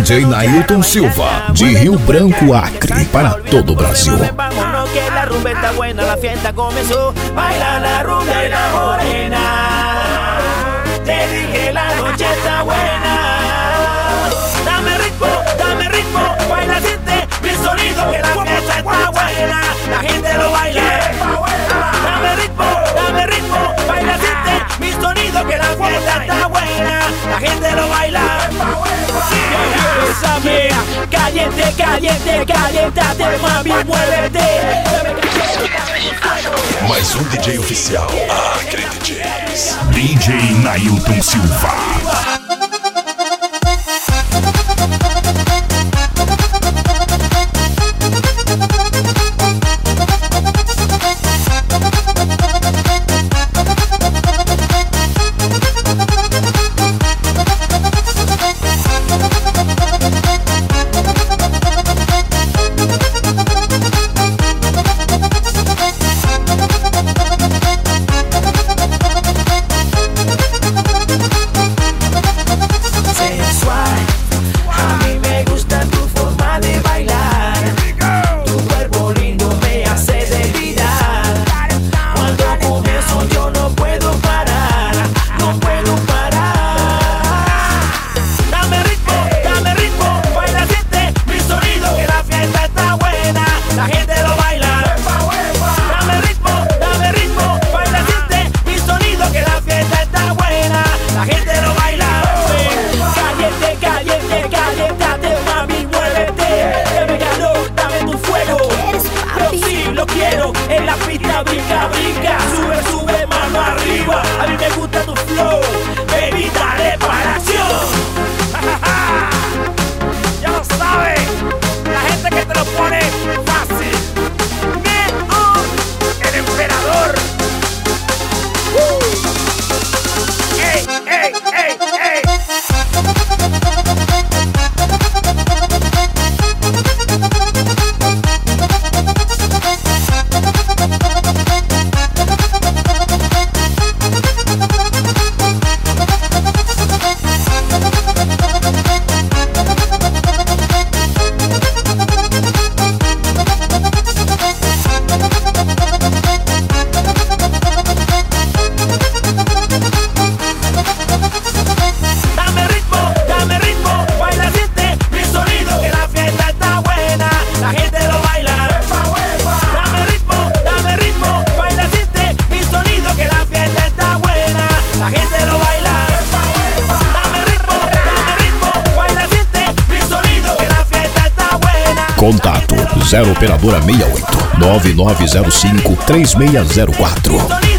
DJ Nailton Silva, de Rio Branco, Acre, para todo o Brasil. Vámonos que la rumba está buena, la fiesta comenzó. Baila la rumba y la morena. Te dije la noche está buena. Dame ritmo, baila, siente mi sonido, que la fiesta está buena. La gente lo baila. Dame ritmo, baila, siente mi sonido, que la fiesta está buena. La gente lo baila. Bésame, calientate, mami, muévete. Mais um DJ oficial, Acre DJs. DJ Nailton Silva. Brinca, sube, mano arriba. A mí me gusta tu flow, baby, dale para acción. Ya lo sabes, la gente que te lo pone fácil. El emperador. Ey. Contato 0 operadora 68 9905 3604.